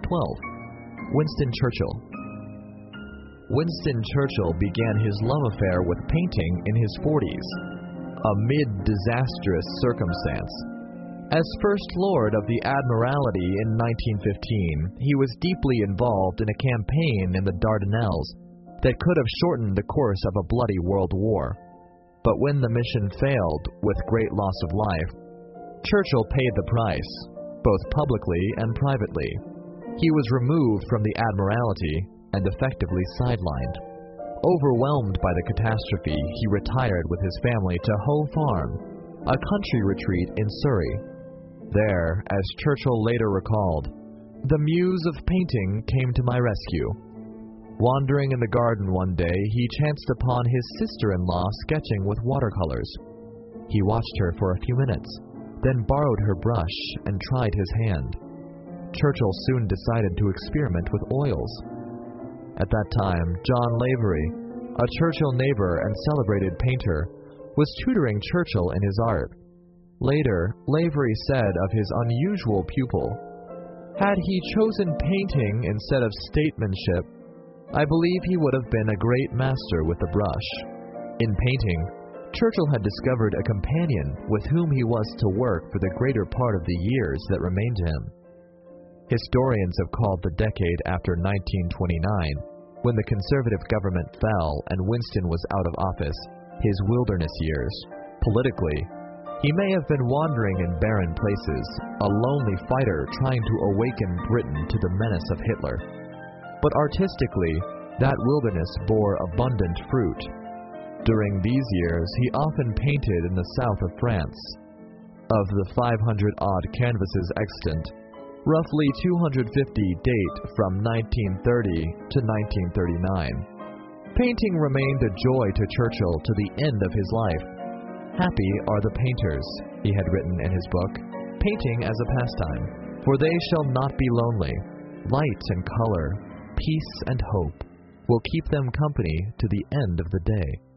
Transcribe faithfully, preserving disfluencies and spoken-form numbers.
twelve. Winston Churchill. Winston Churchill began his love affair with painting in his forties, amid disastrous circumstance. As First Lord of the Admiralty in nineteen fifteen, he was deeply involved in a campaign in the Dardanelles that could have shortened the course of a bloody world war. But when the mission failed, with great loss of life, Churchill paid the price, both publicly and privately. He was removed from the Admiralty and effectively sidelined. Overwhelmed by the catastrophe, he retired with his family to Hoe Farm, a country retreat in Surrey. There, as Churchill later recalled, the muse of painting came to my rescue. Wandering in the garden one day, he chanced upon his sister-in-law sketching with watercolors. He watched her for a few minutes, then borrowed her brush and tried his hand. Churchill soon decided to experiment with oils. At that time, John Lavery, a Churchill neighbor and celebrated painter, was tutoring Churchill in his art. Later, Lavery said of his unusual pupil, "Had he chosen painting instead of statesmanship, I believe he would have been a great master with the brush." In painting, Churchill had discovered a companion with whom he was to work for the greater part of the years that remained to him. Historians have called the decade after nineteen twenty-nine, when the Conservative government fell and Winston was out of office, his wilderness years. Politically, he may have been wandering in barren places, a lonely fighter trying to awaken Britain to the menace of Hitler. But artistically, that wilderness bore abundant fruit. During these years, he often painted in the south of France. Of the five hundred odd canvases extant, roughly two hundred fifty date from nineteen thirty to nineteen thirty-nine. Painting remained a joy to Churchill to the end of his life. "Happy are the painters," he had written in his book, "painting as a pastime, for they shall not be lonely. Light and color, peace and hope will keep them company to the end of the day."